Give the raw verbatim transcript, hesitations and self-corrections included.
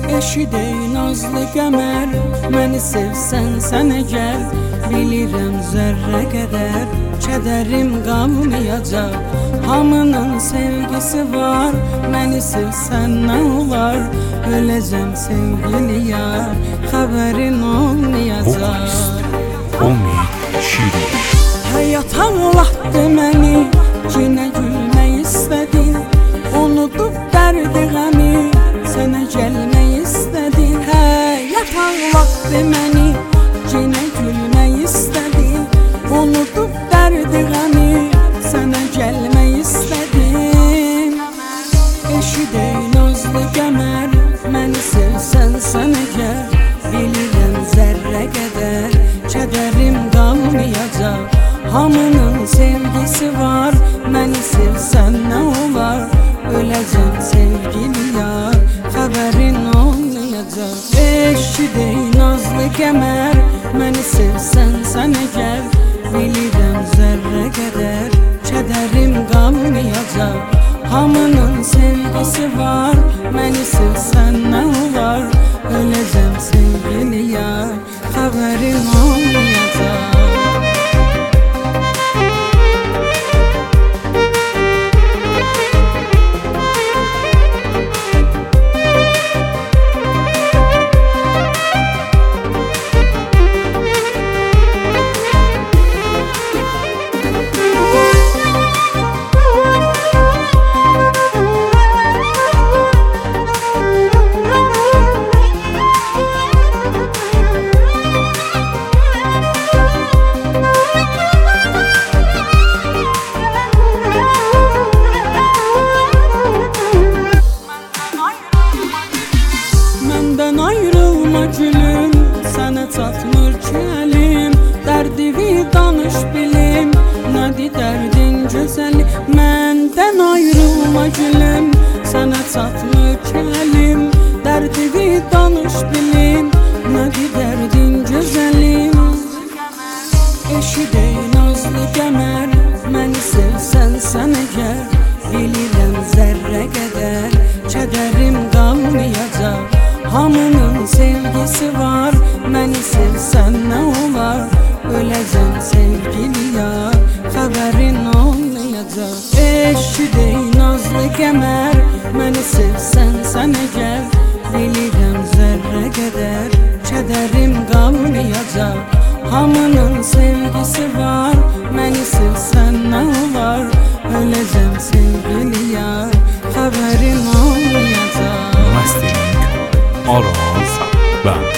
Eşidey nazlı qəmər, məni sevsən sən əgər, bilirəm zərrə qədər kədərim qalmayacaq. Hamının sevgisi var, məni sevsən nə olar, öləcəm sevgili yar, xəbərin olmayacaq. Umid Şirin. Həyat ağlatdı məni, yenə gülmək istədin, unudub dərdi qəmi, sənə gəlmək istədin. Həyat ağlatdı məni, yenə gülmək istədin, unudub dərdi qəmi, sənə gəlmək istədin. Eşidey nazlı qəmər, məni sevsən sən əgər, bilirəm zərrə qədər kədərim qalmayacaq. Hamının sevgisi var, məni sevsən nə olar, öləcəm sevgili yar, xəbərin olmayacaq. Eşidey nazlı qəmər, məni sevsən sən əgər, bilirəm zərrə qədər kədərim qalmayacaq. Hamının sevgisi var, məni sevsən nə olar, öləcəm sevgili yar, xəbərin olmayacaq. Məndən ayrılma gülüm, sənə çatmır ki əlim, dərdimi danış bilim, nədir dərdin gözəli. Məndən ayrılma gülüm, sənə çatmır ki əlim, dərdimi danış bilim, nədir dərdin gözəlim. Eşidey nazlı qəmər, məni sevsən sən əgər, bilirəm zərrə qədər kədərim qalmayacaq. Hamının sevgisi var, məni sevsən nə olar, öləcəm sevgili yar, xəbərin olmayacaq. Eşidey nazlı qəmər, məni sevsən sən əgər, bilirəm zərrə qədər kədərim qalmayacaq. Hamının sevgisi var, məni sevsən nə olar, öləcəm sevgili yar, xəbərin olmayacaq. Mastering Aras Ben.